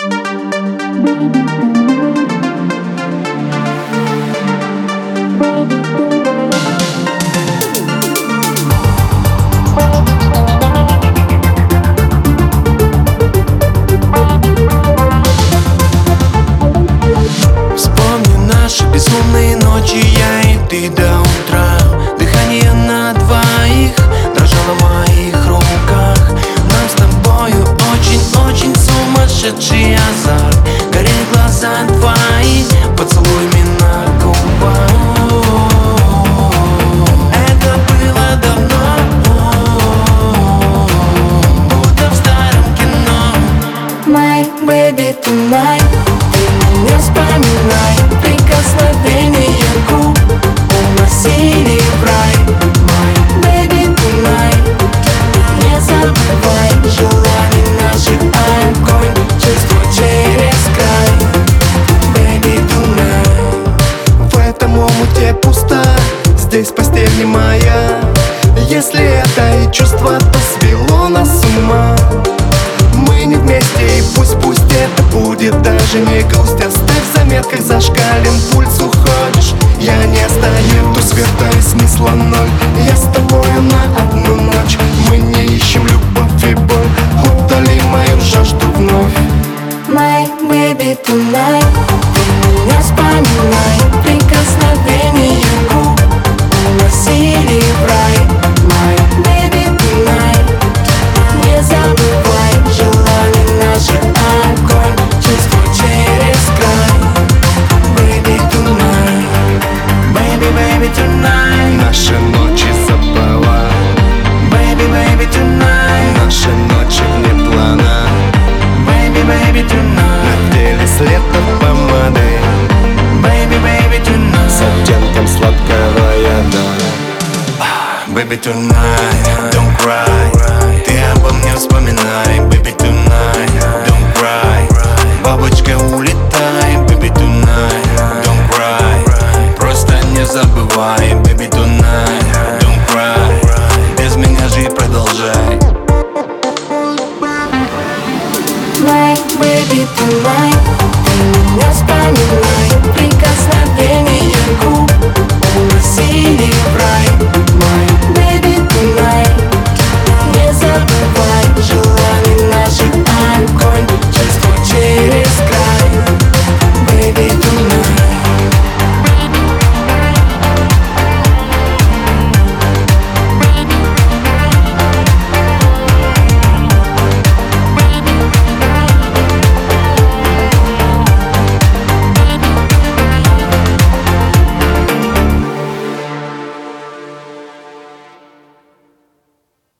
Безумные ночи, я и ты до утра. Дыхание на двоих дрожало в моих руках. Нам с тобою очень-очень сумасшедший азарт. Горели глаза твои поцелуями на губах. Это было давно, будто в старом кино. My baby tonight, ты меня вспоминай. Прикосновение губ уносили в рай. My baby tonight, не забывай. Желаний наших огонь, чувства через край. Baby tonight. В этом омуте пусто, здесь постель не моя. Если это и чувство, то свело нас с ума. Мы не вместе, и пусть это будет даже не грусть. Оставь в заметках, зашкален пульс, уходишь, я не остаюсь. То света и смысла ноль, я с тобою на одну ночь. Мы не ищем любовь и боль, утоли мою жажду вновь. My baby tonight, ты меня вспоминай. Прикосновение губ уносили в рай. My baby tonight, не забывай. Желаний наших огонь, чувства через край. Baby tonight, Baby tonight, Наши ночи забыла, baby tonight, наши ночи вне плана. baby tonight, На теле след от помады, baby tonight, с оттенком сладкого яда. baby tonight, don't cry. Ты обо мне вспоминай, baby tonight, don't cry. Бабочка, улетай, baby tonight, don't cry. Просто не забывай, baby tonight, don't cry. Без меня жить продолжай. My baby tonight, ты меня вспоминай. Прикосновение губ уносили в рай.